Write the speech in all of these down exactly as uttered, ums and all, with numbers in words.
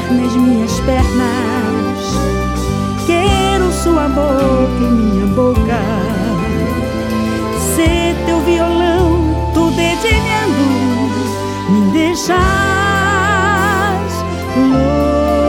pernas, minhas pernas. Quero sua boca em minha boca. Ser teu violão, tu dedilhando, me deixas louca.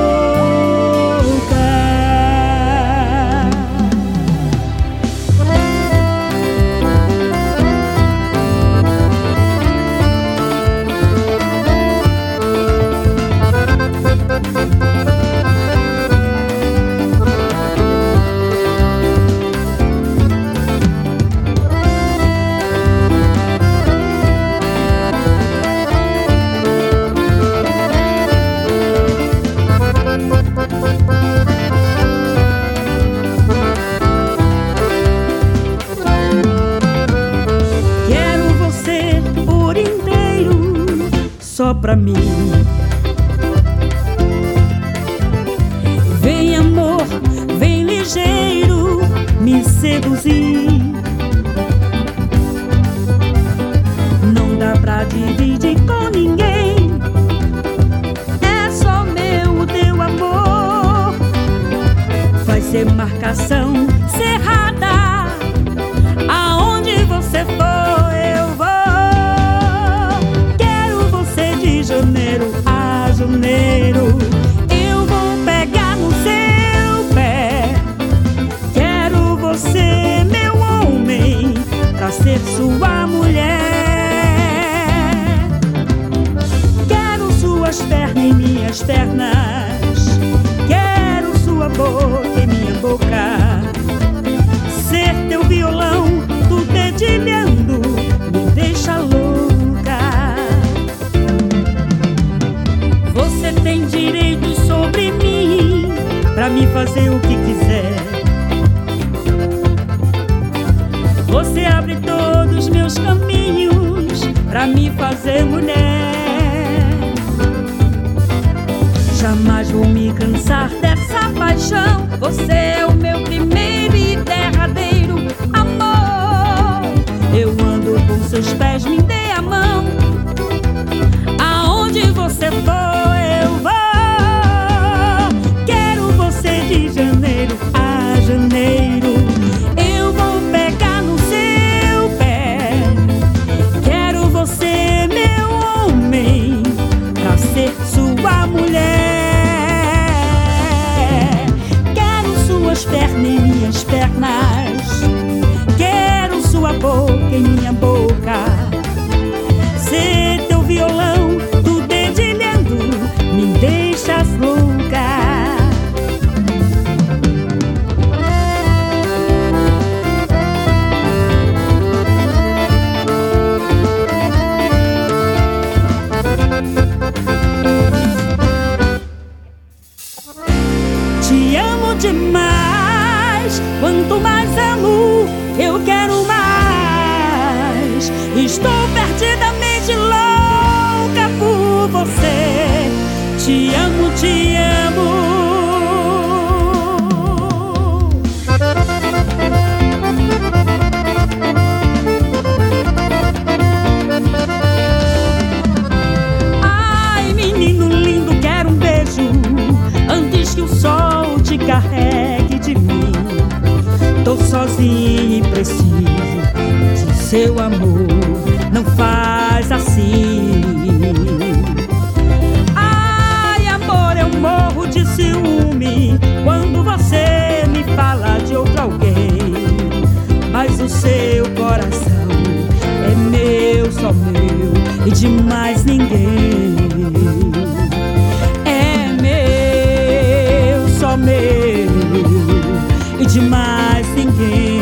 Só pra mim. Vem amor, vem ligeiro me seduzir. Não dá pra dividir com ninguém. É só meu, o teu amor. Vai ser marcação cerrada. Aonde você for eu vou. Janeiro a janeiro, eu vou pegar no seu pé. Quero você, meu homem, pra ser sua mulher. Quero suas pernas em minhas pernas. Quero sua boca em minha boca. Ser teu violão, tu dedilhando, me deixa louca. Você tem direito sobre mim pra me fazer o que quiser. Você abre todos os meus caminhos pra me fazer mulher. Jamais vou me cansar dessa paixão. Você é o meu primeiro e derradeiro amor. Eu ando com seus pés, me dê a mão. Aonde você for eu vou. Quero você de janeiro a janeiro. Eu vou pegar no seu pé. Quero você, meu homem, pra ser sua mulher. Quero suas pernas em minhas pernas. Quero sua boca em minha boca. Ser teu violão, tu dedilhando, me deixas louca. Te amo demais. Quanto mais amo, eu quero mais. Estou perdidamente louca por você. Te amo, te amo. Ai, menino lindo, quero um beijo antes que o sol te carregue de mim. Tô sozinha e preciso de seu amor. Não faz assim. Ai, amor, eu morro de ciúme quando você me fala de outro alguém. Mas o seu coração é meu, só meu e de mais ninguém. É meu, só meu e de mais ninguém.